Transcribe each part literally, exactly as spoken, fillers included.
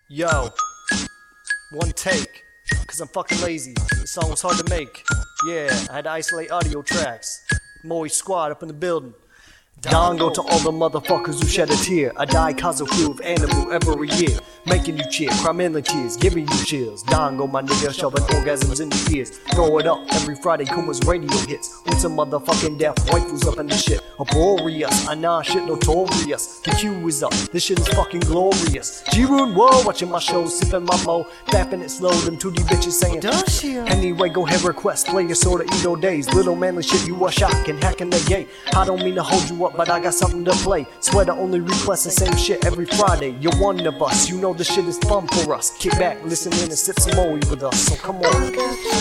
Yo, one take, cause I'm fucking lazy. The song was hard to make. Yeah, I had to isolate audio tracks. Moe squad up in the building. Dongo to all the motherfuckers who shed a tear. I die cause of flu of animal every year. Making you cheer, crime in the tears, giving you chills. Dongo, my nigga, shoving orgasms in your ears. Throw it up every Friday, Kuma's radio hits. With some motherfucking deaf waifus up in the shit. Uproarious, I nah shit notorious. The Q is up, this shit is fucking glorious. G-Rune, whoa, watching my shows, sipping my mo. Fapping it slow, them two D bitches saying does she? Anyway, go ahead, request, play your sorta Edo days. Little manly shit, you are shocking, hacking the gate. I don't mean to hold you up, but I got something to play. Swear to only request the same shit every Friday. You're one of us, you know this shit is fun for us. Kick back, listen in and sip some Moe with us, so come on.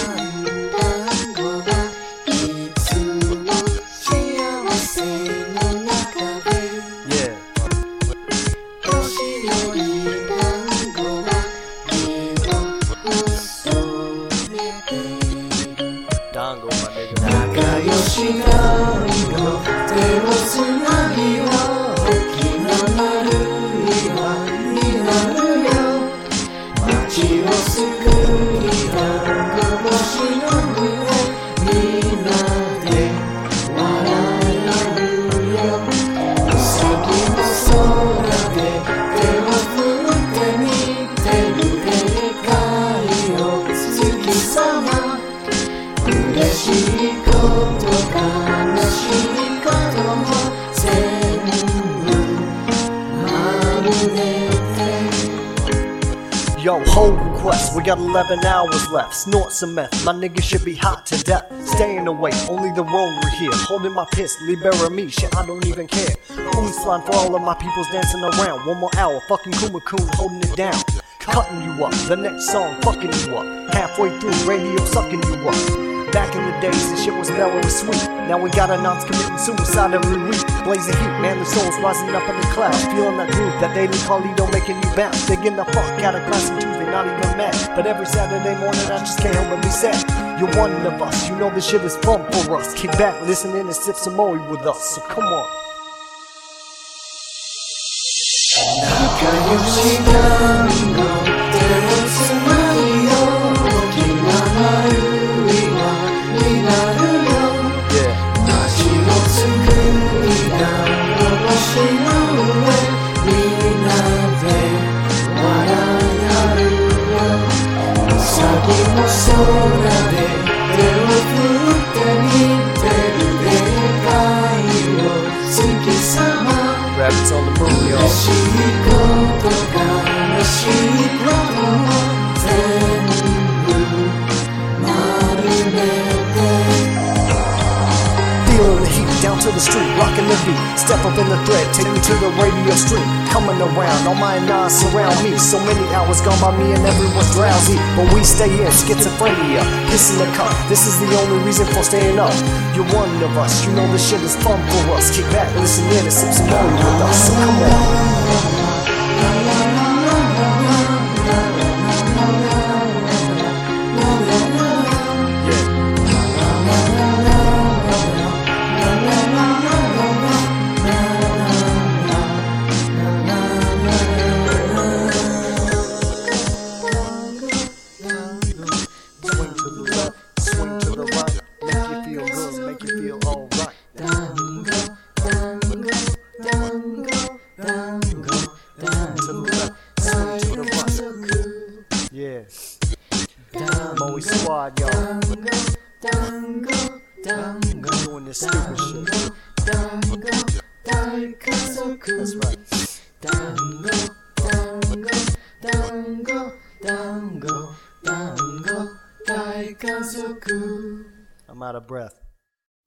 Yeah. Dongo, my nigga. 仲良し団子手をつなぎは大きな丸岩になるよ街を救い団子星の上みんなで笑い合うようさぎの空で手を振ってみてるでかいよ月様嬉しいこと悲しいことも全部丸めて Yo, whole request, we got eleven hours left. Snort some meth, my nigga should be hot to death. Staying away, only the road we're here. Holding my piss, libera me, shit I don't even care. Only slime for all of my peoples dancing around. One more hour, fucking Kuma Kun holding it down. Cutting you up, the next song fucking you up. Halfway through, radio sucking you up. Back in the days, this shit was mellow and sweet. Now we got a nonce committing suicide every week. Blazing heat, manly souls rising up in the clouds. Feeling that groove, that daily Carlito making you bounce. Digging the fuck out of class on Tuesday, not even mad. But every Saturday morning I just can't help but be sad. You're one of us, you know this shit is fun for us. Kick back, listen in and sip some Moe with us, so come on. 仲良し団子手をつなぎよ大きな丸になるよ街を作り団子星の上みんなで笑い合うようさぎの空で手を振ってみてるでかいよ月様 Rabbits on the moon, yo. 嬉しいこと悲しいことも全部丸めて Feeling the heat, down to the street, rocking the beat. Step up in the thread, take me to the radio stream. Coming around, all my nines surround me. So many hours gone by me and everyone's drowsy. But we stay in, schizophrenia, pissing the cup. This is the only reason for staying up. You're one of us, you know this shit is fun for us. Kick back, listen in and sip some Moe with us, so come on. Yeah, Moe squad, y'all. Doing this stupid shit. That's right. I'm out of breath.